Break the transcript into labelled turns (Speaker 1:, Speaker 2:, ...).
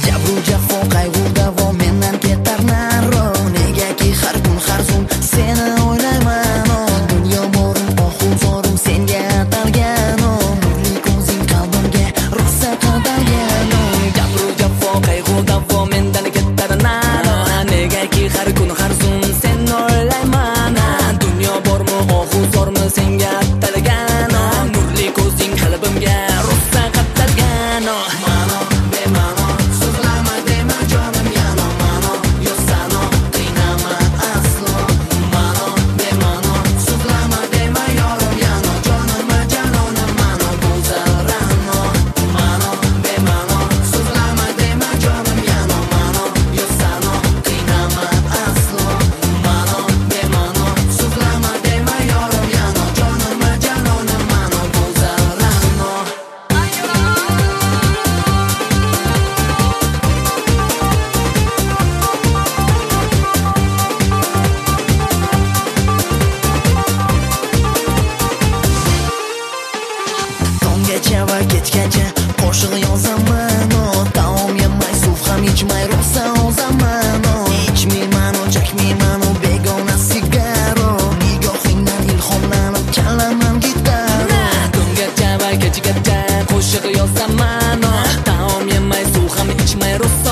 Speaker 1: jabru jafo qayg'u davo mendan ketar naro. Negaki har kun har zum seni o'ylayman. Dunyo borim ohu zorim senga atalgan. Nurli ko'zing qalbimga rosa qadalgan. Jabru jafo qayg'u davo mendan ketar naro. Negaki har kun har zum seni o'ylayman. Dunyo bormi ohu zormi senga atalgan. Nurli ko'zing qalbimga rosa qadalgan. Mano bemano so'zlama dema jonim yano. Mano yosano qiynama aslo. Mano bemano so'zlama dema yorim yano. Jonima janonim mano go'zarano. Mano bemano so'zlama dema jonim yano. Mano yosano qiynama aslo. Mano bemano so'zlama dema yorim yano. Jonima janonim mano go'zarano. Tonggacha va kechgacha qo'shiq yozaman. Taom yemay suv ham ichmay rosa ozaman. Ichmayman, chakmayman begona sigaro. Nigohingdan ilhomlanib chalaman gitara. Tonggacha va kechgacha qo'shiq yozaman. Taom yemay suv ham ichmay rosa